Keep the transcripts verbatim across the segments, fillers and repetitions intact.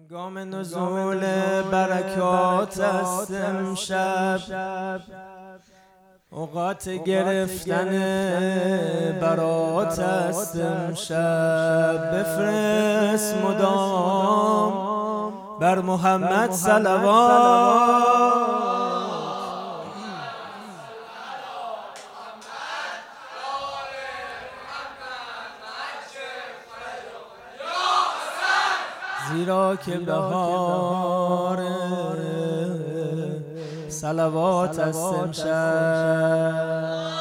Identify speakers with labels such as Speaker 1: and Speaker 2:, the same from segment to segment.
Speaker 1: هنگام نزول برکات است امشب، اوقات گرفتن برات است امشب. بفرست مدام بر محمد صلوات، زیرا که بهار صلوات است امشب.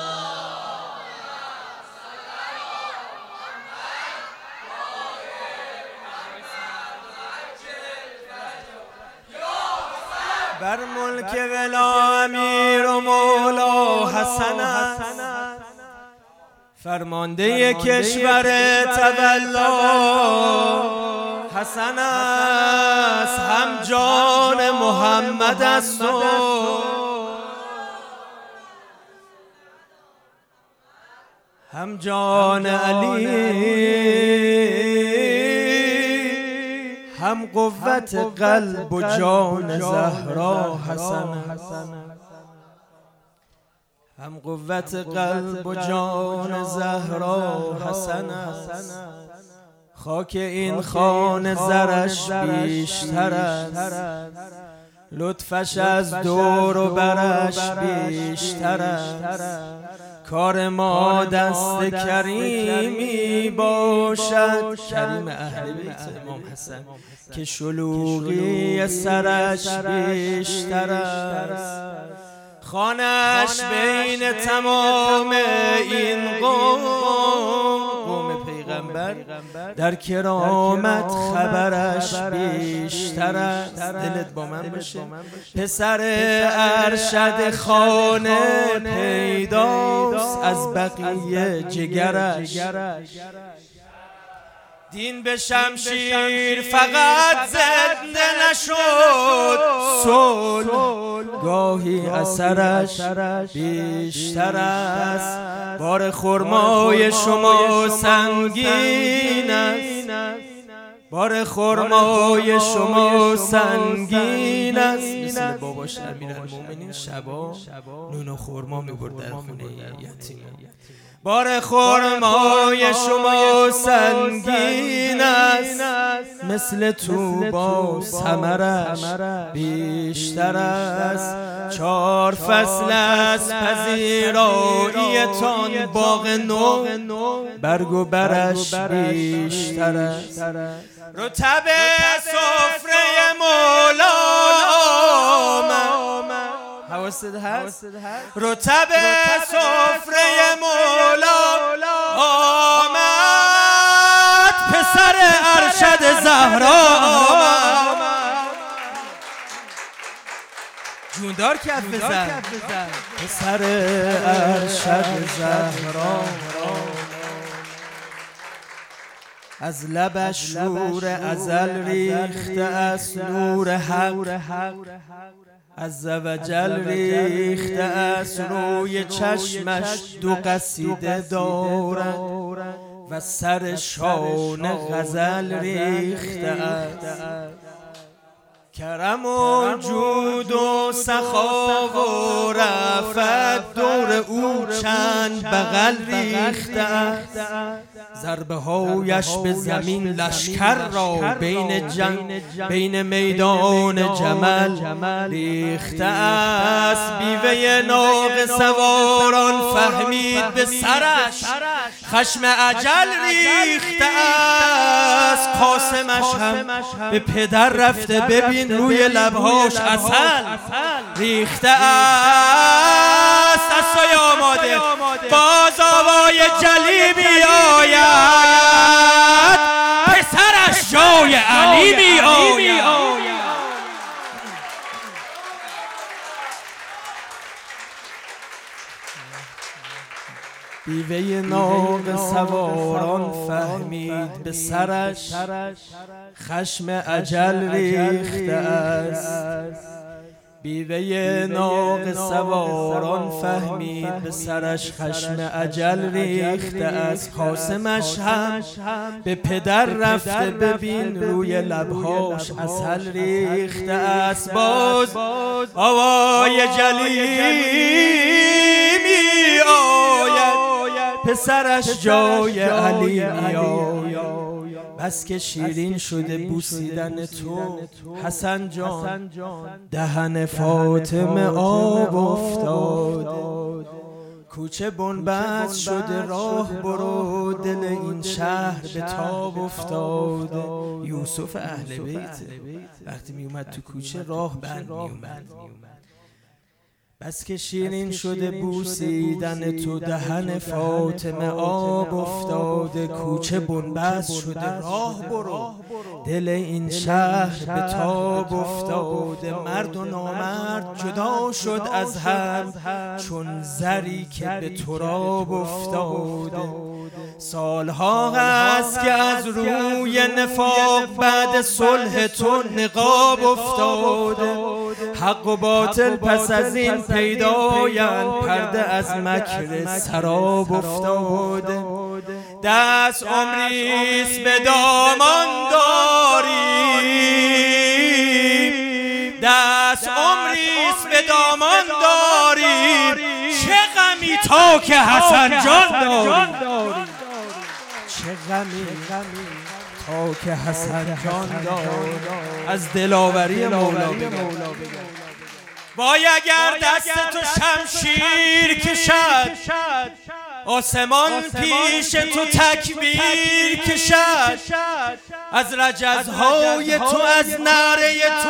Speaker 1: بر ملک ولا امیر و مولا حسن است، فرمانده کشور تولا حسن است. هم جان محمد است و هم جان علی، هم قوت قلب و جان زهرا حسن است. هم قوت قلب و جان زهرا حسن است. خاک این خانه زرش بیشتر است، لطفش از دور و برش بیشتر است. کار ما دست کریمی باشد، کریم اهل بیت امام حسن، که شلوغی سرش بیشتر است. خانش بین تمام این قوم، قوم پیغمبر، در کرامت خبرش بیشتر است. دلت با من باشه، پسر ارشد خانه پیداست از بقیه جگرش. دین به شمشیر فقط زنده نشد، صلح گاهی اثرش بیشتر است. بار خرمای شما سنگین است، بار خرمای شما سنگین است. مثل باباش امیرالمومنین شبا نون و خرما می‌برد در خونه یتیم. بار خرمای شما سنگین است، مثل طوبا ثمرش بیشتر است. چهار فصل از پذیرایی‌تان باغ نو، برگ و برش بیشتر است. رطب سفره مولا حواست هست، رطب سفره مولا آمد، پسر ارشد زهرا آمد. جوندار کف بزن، پسر ارشد زهرا. از لبش نور ازل ریخته است، نور حق عز و جل ریخته است. روی چشمش دو قصیده دارد و سر شانه غزل ریخته است. کرم و جود و سخا و رفت دور او چند بغل ریخته است. ضربه هایش به زمین لشکر را بین جنگ بین میدان جمل ریخته است. بیوه ناقه سواران فهمید به سرش خشم اجل ریخته است. قاسمش هم به پدر رفته، ببین روی لبهاش عسل ریخته است. دستای آماده، باز آوای جلی میآید، پسرش جای علی میآید. بیوه ناقه سواران فهمید به سرش خشم اجل ریخته است. بیوه ناقه سواران فهمید به سرش خشم اجل ریخته از خاصمش هم به پدر رفته ببین روی لبهاش عسل ریخته است. باز آوای جلی می آید پسرش جای علی می آید. بس که شیرین شده بوسیدن تو حسن جان، دهن فاطمه آب افتاده. کوچه بنبست شده راه برو، دل این شهر به تاب افتاده. یوسف اهل بیت وقتی می اومد تو کوچه راه بند می اومد. بس که شیرین شده بوسیدن تو، دهن فاطمه آب افتاده. کوچه بنبست شده راه برو، دل این شهر به تاب افتاده. مرد و نامرد جدا شد از هم چون زری که به تراب افتاده. سالها هست که از روی نفاق بعد صلح تو نقاب افتاده. حق و باطل پس از این پیدایند، پرده از مکر سراب افتاده. دست عمریست به دامان داریم، دست عمریست به دامان داریم. چه غمی تا که حسن جان داریم، چه غمی تا که حسن جان داریم. از دلاوری مولا بگم وای اگر دست تو شمشیر کشد، آسمان پیش تو تکبیر کشد. از رجزهای تو از نعره تو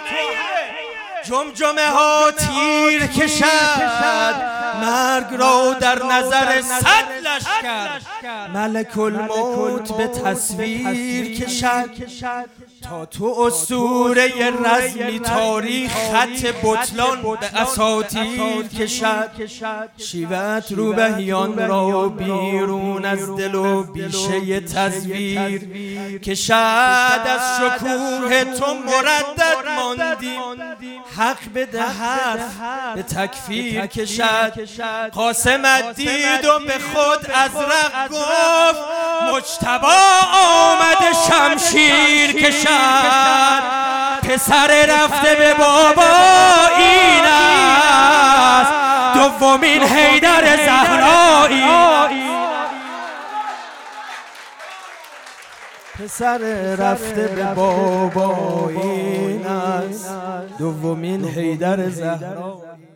Speaker 1: جمجمه ها تیر کشد. مرگ را در نظر صد لشکر ملک الموت به تصویر کشد. تا تو اسطوره رزمی تاریخ خط بطلان به اساطیر کشد. شیوت روبهیان را بیرون از دل و بیشه تزویر کشد. از شکوه تو مردد ماندیم، حق بده حرف به تکفیر کشد. قاسمت دید و به خود ازرق گفت، مجتبی آمده شمشیر کشد. پسر رفته به بابا این است، دومین حیدر زهرایی. پسر رفته به بابا این است، دومین حیدر زهرایی.